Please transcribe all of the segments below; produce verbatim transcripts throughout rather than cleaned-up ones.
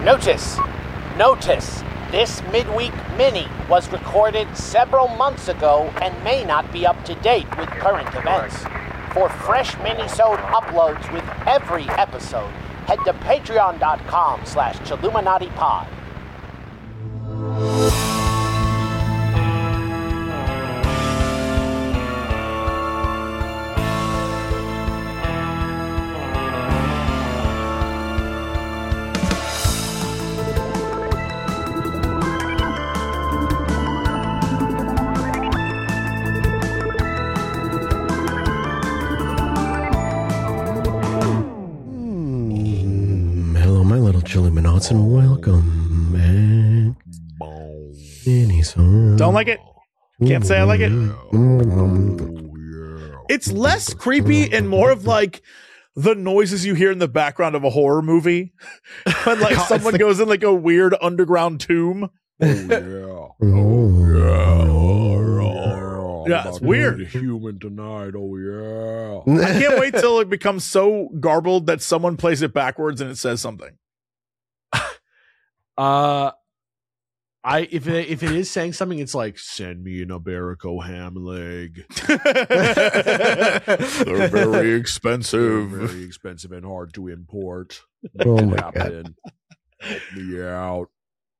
Notice, notice, this midweek mini was recorded several months ago and may not be up to date with current events. For fresh mini-sode uploads with every episode, head to patreon.com slash Chilluminati Pod. Chilluminauts, and welcome back. Don't like it? Can't say I like it. It's less creepy and more of like the noises you hear in the background of a horror movie when like someone goes in like a weird underground tomb. Oh yeah. Oh yeah. Yeah, it's weird. Human tonight. Oh yeah. I can't wait till it becomes so garbled that someone plays it backwards and it says something. Uh, I if it, if it is saying something, it's like, send me an Iberico ham leg. They're very expensive. They're very expensive and hard to import. Oh my god! Help me out.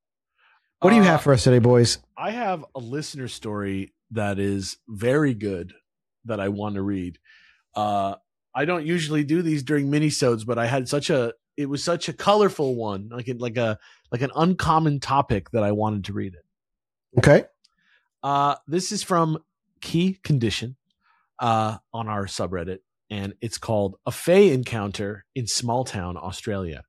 What do you uh, have for us today, boys? I have a listener story that is very good that I want to read. Uh, I don't usually do these during minisodes, but I had such a it was such a colorful one, like it, like a like an uncommon topic that I wanted to read it. Okay. Uh, this is from Key Condition uh, on our subreddit, and it's called A Fae Encounter in Small Town, Australia.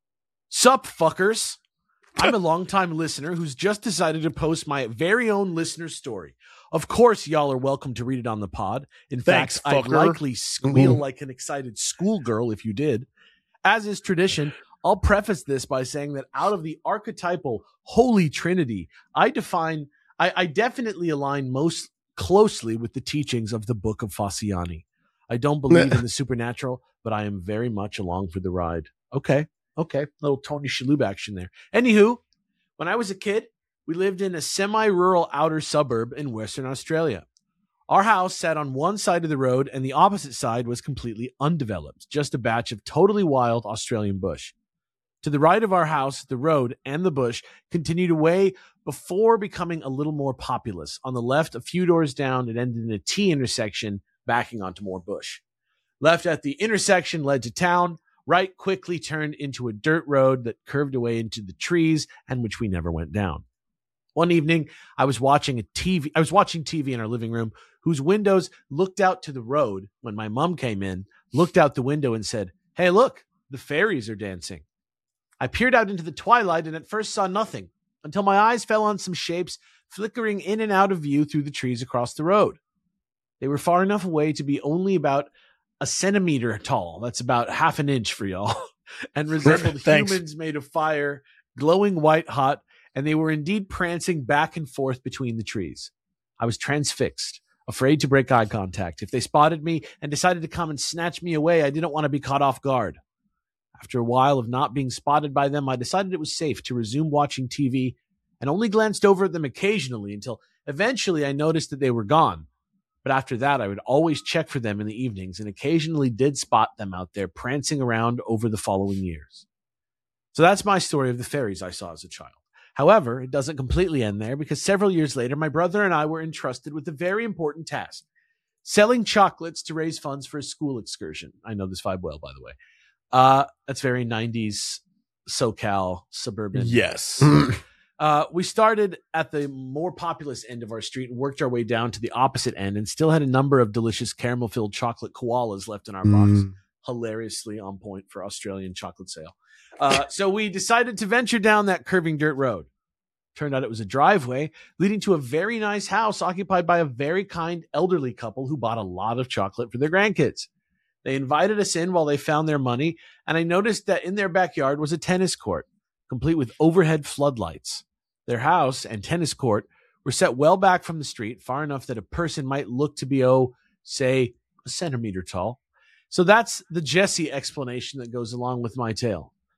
Sup, fuckers? I'm a longtime listener who's just decided to post my very own listener story. Of course, y'all are welcome to read it on the pod. In Thanks, fact, I'd fucker. likely squeal Mm. like an excited schoolgirl if you did. As is tradition, I'll preface this by saying that out of the archetypal Holy Trinity, I define, I, I definitely align most closely with the teachings of the Book of Fossiani. I don't believe in the supernatural, but I am very much along for the ride. Okay, okay, little Tony Shalhoub action there. Anywho, when I was a kid, we lived in a semi-rural outer suburb in Western Australia. Our house sat on one side of the road and the opposite side was completely undeveloped, just a batch of totally wild Australian bush. To the right of our house, the road and the bush continued away before becoming a little more populous. On the left, a few doors down, it ended in a T intersection, backing onto more bush. Left at the intersection led to town. Right quickly turned into a dirt road that curved away into the trees and which we never went down. One evening, I was watching a T V. I was watching T V in our living room, whose windows looked out to the road when my mom came in, looked out the window and said, "Hey, look, the fairies are dancing." I peered out into the twilight and at first saw nothing until my eyes fell on some shapes flickering in and out of view through the trees across the road. They were far enough away to be only about a centimeter tall. That's about half an inch for y'all. And resembled Thanks. humans made of fire, glowing white hot, and they were indeed prancing back and forth between the trees. I was transfixed, afraid to break eye contact. If they spotted me and decided to come and snatch me away, I didn't want to be caught off guard. After a while of not being spotted by them, I decided it was safe to resume watching T V and only glanced over at them occasionally until eventually I noticed that they were gone. But after that, I would always check for them in the evenings and occasionally did spot them out there prancing around over the following years. So that's my story of the fairies I saw as a child. However, it doesn't completely end there because several years later, my brother and I were entrusted with a very important task, selling chocolates to raise funds for a school excursion. I know this vibe well, by the way. Uh, that's very nineties SoCal suburban. Yes. Uh, we started at the more populous end of our street and worked our way down to the opposite end and still had a number of delicious caramel-filled chocolate koalas left in our box. Mm. Hilariously on point for Australian chocolate sale. Uh, so we decided to venture down that curving dirt road. Turned out it was a driveway leading to a very nice house occupied by a very kind elderly couple who bought a lot of chocolate for their grandkids. They invited us in while they found their money, and I noticed that in their backyard was a tennis court, complete with overhead floodlights. Their house and tennis court were set well back from the street, far enough that a person might look to be, oh, say, a centimeter tall. So that's the Jesse explanation that goes along with my tale.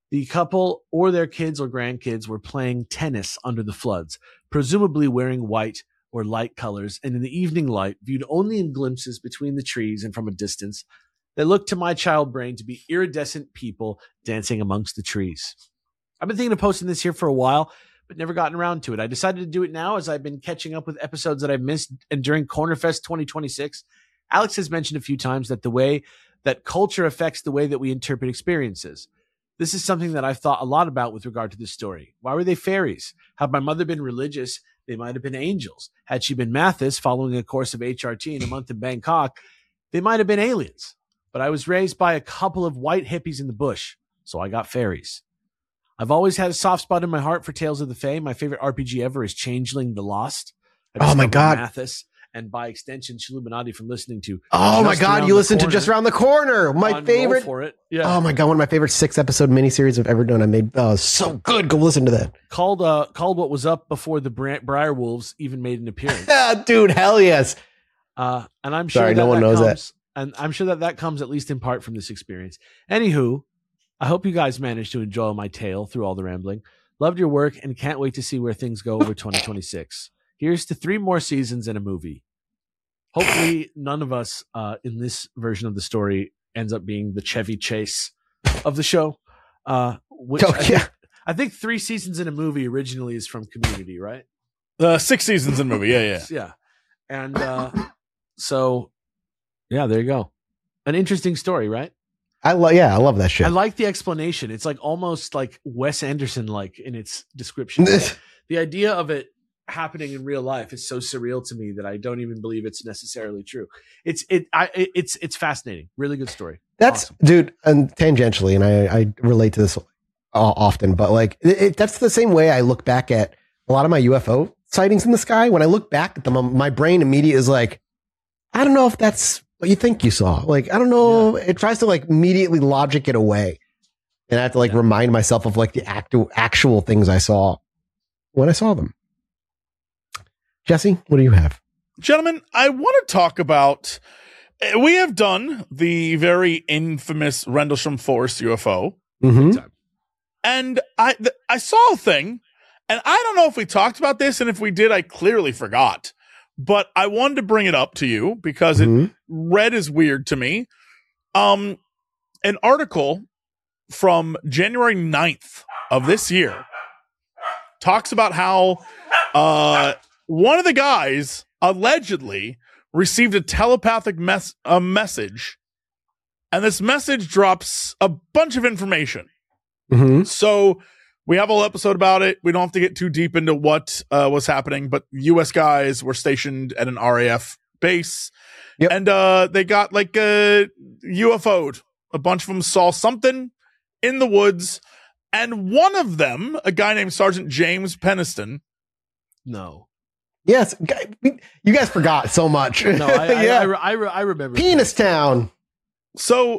The couple or their kids or grandkids were playing tennis under the floods, presumably wearing white or light colors, and in the evening light, viewed only in glimpses between the trees and from a distance, they looked to my child brain to be iridescent people dancing amongst the trees. I've been thinking of posting this here for a while, but never gotten around to it. I decided to do it now as I've been catching up with episodes that I've missed, and during Cornerfest twenty twenty-six, Alex has mentioned a few times that the way that culture affects the way that we interpret experiences. This is something that I've thought a lot about with regard to this story. Why were they fairies? Had my mother been religious, they might have been angels. Had she been Mathis, following a course of H R T in a month in Bangkok, they might have been aliens. But I was raised by a couple of white hippies in the bush, so I got fairies. I've always had a soft spot in my heart for Tales of the Fae. My favorite R P G ever is Changeling the Lost. I Oh my God. Mathis, and by extension, Shilluminati from listening to. Oh my Just God, Around you the listened to Corner Just Around the Corner. My on Roll favorite. For it. Yeah. Oh my God, one of my favorite six episode miniseries I've ever done. I made, oh, so good. Go listen to that. Called uh called what was up before the Bri- Briar Wolves even made an appearance. Yeah, dude, hell yes. Uh, and I'm sure Sorry, that no one that knows comes, and I'm sure that that comes at least in part from this experience. Anywho, I hope you guys managed to enjoy my tale through all the rambling. Loved your work and can't wait to see where things go over twenty twenty-six. Here's to three more seasons and a movie. Hopefully, none of us uh, in this version of the story ends up being the Chevy Chase of the show. Uh, which Oh, I, yeah. think, I think three seasons in a movie originally is from Community, right? Uh, six seasons in movie. Yeah, yeah. Yeah. And uh, so, yeah, there you go. An interesting story, right? I love, yeah, I love that shit. I like the explanation. It's like almost like Wes Anderson like in its description. The idea of it happening in real life is so surreal to me that I don't even believe it's necessarily true. It's it I it- it's it's fascinating. Really good story. That's Awesome. dude, and tangentially, and I, I relate to this often, but like it, it, that's the same way I look back at a lot of my U F O sightings in the sky. When I look back at them, um, my brain immediately is like, I don't know if that's what you think you saw. Like, I don't know. It tries to like immediately logic it away, and I have to like Yeah. remind myself of like the actual actual things I saw when I saw them. Jesse, what do you have? Gentlemen, I want to talk about. uh, We have done the very infamous Rendlesham Forest U F O, Mm-hmm. and I th- I saw a thing, and I don't know if we talked about this, and if we did, I clearly forgot. But I wanted to bring it up to you because it Mhm. read as weird to me. Um, an article from January ninth of this year talks about how uh, one of the guys allegedly received a telepathic mes- a message, and this message drops a bunch of information. Mm-hmm. So we have a whole episode about it. We don't have to get too deep into what uh, was happening, but U S guys were stationed at an R A F base, Yep. and uh, they got like a U F O'd. A bunch of them saw something in the woods, and one of them, a guy named Sergeant James Peniston, No. Yes, guy- we- you guys forgot so much. No, I I, yeah, I, re- I, re- I remember Penis Town. so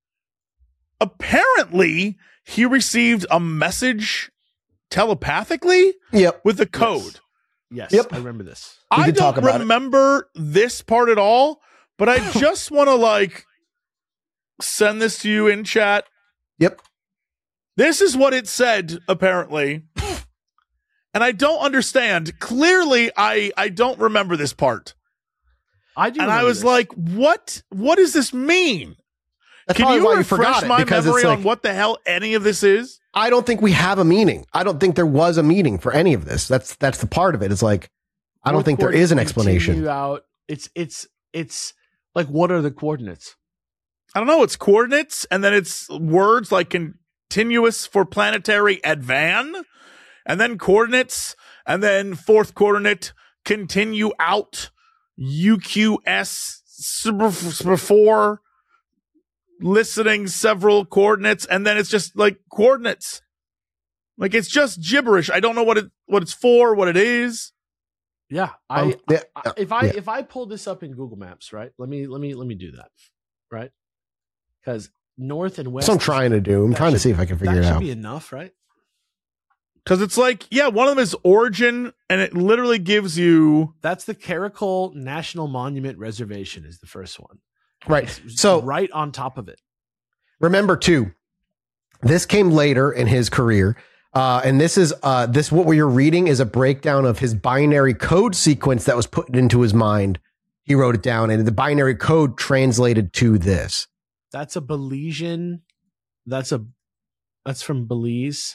apparently he received a message telepathically Yep. with a code. Yes, Yep. I remember this. We I did talk don't about it. remember this part at all, but I just want to like send this to you in chat. Yep. This is what it said, apparently. And I don't understand. Clearly, I, I don't remember this part. I do. And I remember was this. like, what? What does this mean? That's Can probably you why you refresh forgot it, my because memory it's like, on what the hell any of this is? I don't think we have a meaning. I don't think there was a meaning for any of this. That's that's the part of it. It's like I don't What think there is an coordinates explanation. continue Out. It's it's it's like, what are the coordinates? I don't know. It's coordinates, and then it's words like continuous for planetary advan, and then coordinates, and then fourth coordinate, continue out, U Q S before listening several coordinates, and then it's just like coordinates. Like it's just gibberish. I don't know what it what it's for, what it is. Yeah, I, Um, yeah, I if I yeah. if I pull this up in Google Maps, right? Let me let me let me do that, right? Because north and west. That's what I'm trying to do. I'm that trying to should- see if I can figure that it should out. be enough, right? Because it's like, yeah, one of them is origin, and it literally gives you That's the Caracol National Monument Reservation is the first one. Right. It's So right on top of it. remember too, This came later in his career. Uh, and this is uh, this what you're reading is a breakdown of his binary code sequence that was put into his mind. He wrote it down, and the binary code translated to this. That's a Belizean. That's a that's from Belize,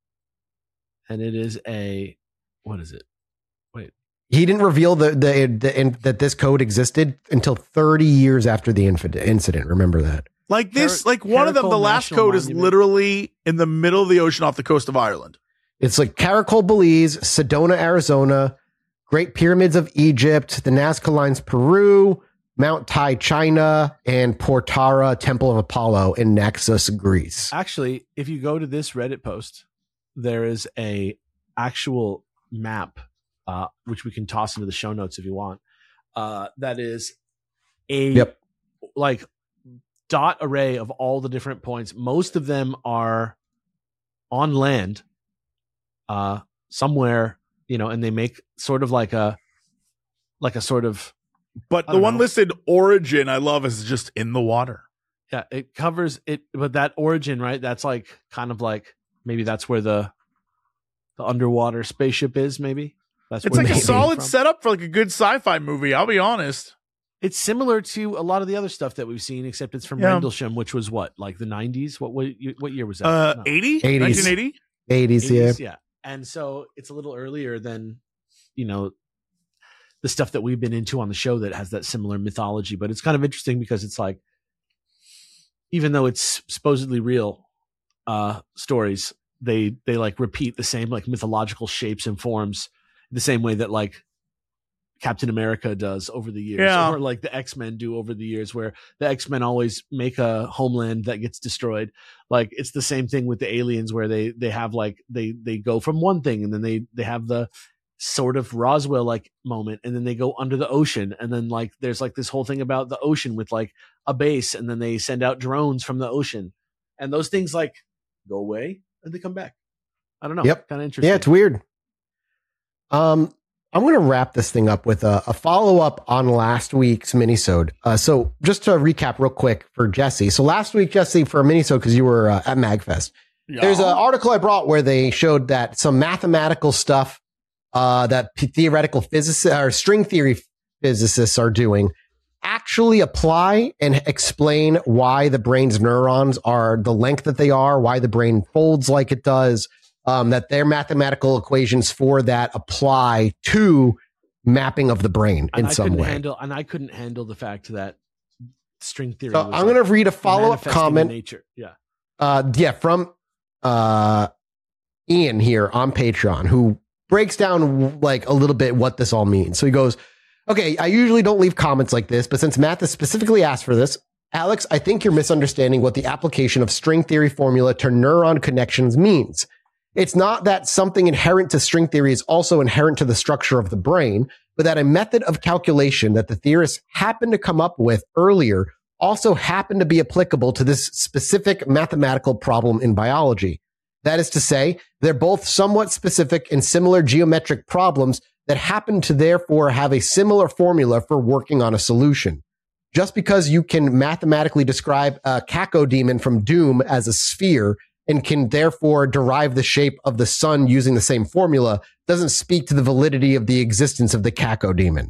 and it is a what is it? Wait, he didn't reveal the the, the in, that this code existed until thirty years after the inf- incident. Remember that. Like this, Car- like one of them, the Caracol last National code is Monument. literally in the middle of the ocean off the coast of Ireland. It's like Caracol, Belize, Sedona, Arizona, Great Pyramids of Egypt, the Nazca Lines, Peru, Mount Tai, China, and Portara, Temple of Apollo in Naxos, Greece. Actually, if you go to this Reddit post, there is a actual map, uh, which we can toss into the show notes if you want. Uh, that is a Yep. like dot array of all the different points. Most of them are on land, uh, somewhere, you know, and they make sort of like a like a sort of But I the don't one know. listed origin I love is just in the water. yeah, it covers it. But that origin, right? That's like kind of like maybe that's where the the underwater spaceship is. Maybe that's It's where like they a came solid from. setup for like a good sci-fi movie. I'll be honest. It's similar to a lot of the other stuff that we've seen, except it's from Yeah. Rendlesham, which was what, like the nineties? What what, year- what year was that? Uh, No. eighty, eighties. nineteen eighty. eighties, yeah. eighties, yeah. And so it's a little earlier than, you know, the stuff that we've been into on the show that has that similar mythology. But it's kind of interesting because it's like, even though it's supposedly real uh, stories, they they like repeat the same like mythological shapes and forms the same way that like Captain America does over the years, Yeah. or like the X-Men do over the years, where the X-Men always make a homeland that gets destroyed. Like it's the same thing with the aliens, where they they have like they they go from one thing and then they they have the sort of Roswell like moment, and then they go under the ocean, and then like there's like this whole thing about the ocean with like a base, and then they send out drones from the ocean, and those things like go away and they come back. I don't know. Yep. Kind of interesting. Yeah, it's weird. Um, I'm going to wrap this thing up with a, a follow up on last week's minisode. Uh, so just to recap real quick for Jesse. So last week, Jesse, for a minisode, because you were uh, at MagFest, Yeah. there's an article I brought where they showed that some mathematical stuff uh, that p- theoretical physicists or string theory physicists are doing actually apply and explain why the brain's neurons are the length that they are, why the brain folds like it does, um, that their mathematical equations for that apply to mapping of the brain And in I some couldn't way. handle, and I couldn't handle the fact that string theory. So was I'm going to like read a follow up manifesting in comment. Nature. Yeah. Uh, yeah, from uh, Ian here on Patreon, who breaks down like a little bit what this all means. So he goes, okay, I usually don't leave comments like this, but since Matt has specifically asked for this, Alex, I think you're misunderstanding what the application of string theory formula to neuron connections means. It's not that something inherent to string theory is also inherent to the structure of the brain, but that a method of calculation that the theorists happened to come up with earlier also happened to be applicable to this specific mathematical problem in biology. That is to say, they're both somewhat specific and similar geometric problems that happen to therefore have a similar formula for working on a solution. Just because you can mathematically describe a cacodemon from Doom as a sphere and can therefore derive the shape of the sun using the same formula doesn't speak to the validity of the existence of the cacodemon.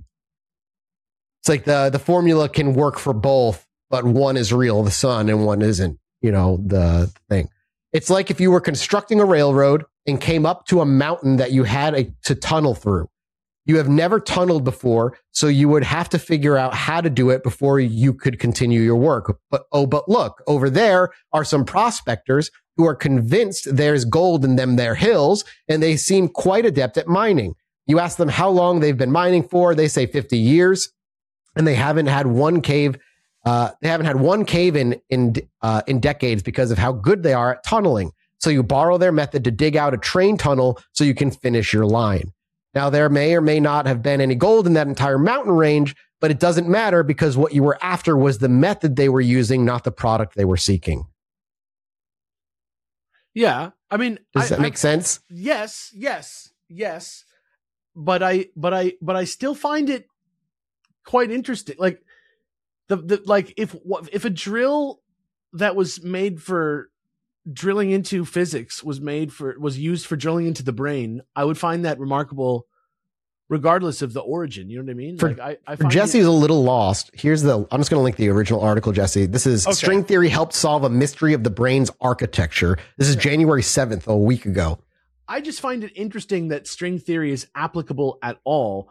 It's like the, the formula can work for both, but one is real, the sun, and one isn't, you know, the thing. It's like if you were constructing a railroad and came up to a mountain that you had a, to tunnel through. You have never tunneled before, so you would have to figure out how to do it before you could continue your work. But oh, but look, over there are some prospectors who are convinced there's gold in them, their hills, and they seem quite adept at mining. You ask them how long they've been mining for, they say fifty years, and they haven't had one cave. Uh, they haven't had one cave in in uh, in decades because of how good they are at tunneling. So you borrow their method to dig out a train tunnel so you can finish your line. Now, there may or may not have been any gold in that entire mountain range, but it doesn't matter because what you were after was the method they were using, not the product they were seeking. Yeah. I mean, Does I- that I- make sense? Yes, yes, yes. But I, but I, but I still find it quite interesting. Like the, the, like if, if a drill that was made for drilling into physics was made for was used for drilling into the brain, I would find that remarkable regardless of the origin. You know what I mean? For, like I, I for find Jesse's it, a little lost. Here's the I'm just going to link the original article, Jesse. This is Okay. String theory helped solve a mystery of the brain's architecture. This is January seventh, a week ago. I just find it interesting that string theory is applicable at all.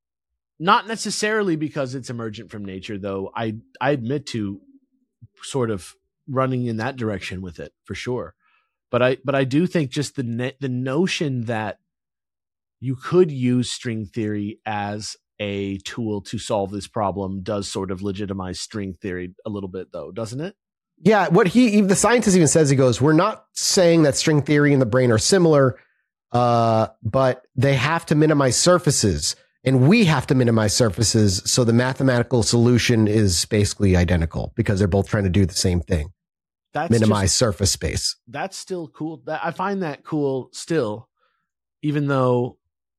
Not necessarily because it's emergent from nature, though. I I admit to sort of running in that direction with it for sure. But I but I do think just the ne- the notion that you could use string theory as a tool to solve this problem does sort of legitimize string theory a little bit, though, doesn't it? Yeah, what he the scientist even says, he goes, we're not saying that string theory and the brain are similar, uh, but they have to minimize surfaces, and we have to minimize surfaces, so the mathematical solution is basically identical because they're both trying to do the same thing. That's Minimize just, surface space. that's still cool. That I find that cool still, even though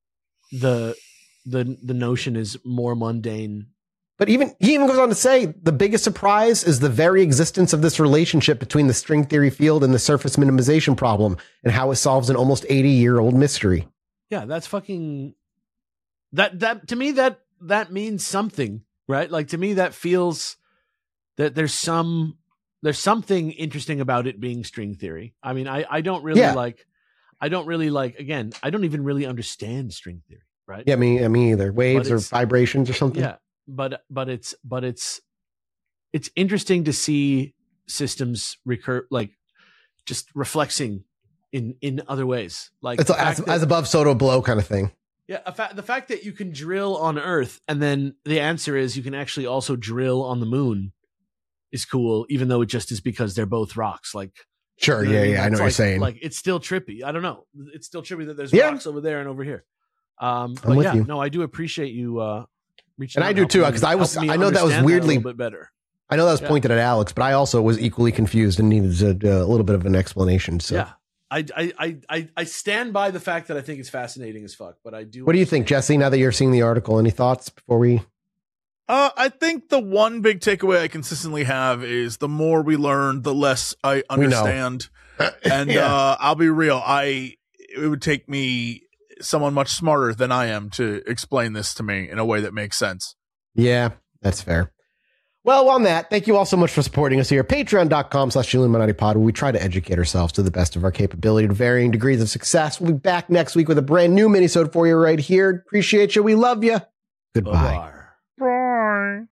the the the notion is more mundane. But even he even goes on to say the biggest surprise is the very existence of this relationship between the string theory field and the surface minimization problem, and how it solves an almost eighty year old mystery. Yeah, that's fucking that that to me that that means something, right? Like to me that feels that there's some there's something interesting about it being string theory. I mean, I I don't really Yeah. like I don't really like again, I don't even really understand string theory, right? Yeah, me, me either. Waves But or it's- vibrations or something. Yeah, but but it's but it's it's interesting to see systems recur like just reflexing in in other ways. Like It's the as, fact that- as above, so below kind of thing. yeah, a fa- the fact that you can drill on Earth and then the answer is you can actually also drill on the moon is cool, even though it just is because they're both rocks. Like, Sure. you know Yeah, what I mean? yeah. I know That's what you're like- saying. Like, it's still trippy. I don't know. It's still trippy that there's Yeah. rocks over there and over here. Um, I'm but with yeah, you. no, I do appreciate you uh, reaching And out I do helping too, me- 'cause I was- helping me I know that was understand weirdly- a little bit better. I know that was Yeah. pointed at Alex, but I also was equally confused and needed a, a little bit of an explanation. So, Yeah. I, I, I, I, I stand by the fact that I think it's fascinating as fuck, but I do. what do you think, Jesse? Now that you're seeing the article, any thoughts before we? Uh, I think the one big takeaway I consistently have is the more we learn, the less I We know. understand. And Yeah. uh, I'll be real, I it would take me someone much smarter than I am to explain this to me in a way that makes sense. Yeah, that's fair. Well, on that, thank you all so much for supporting us here. Patreon.com slash Illuminati Pod, where we try to educate ourselves to the best of our capability to varying degrees of success. We'll be back next week with a brand new minisode for you right here. Appreciate you. We love you. Goodbye. Bye. Bye.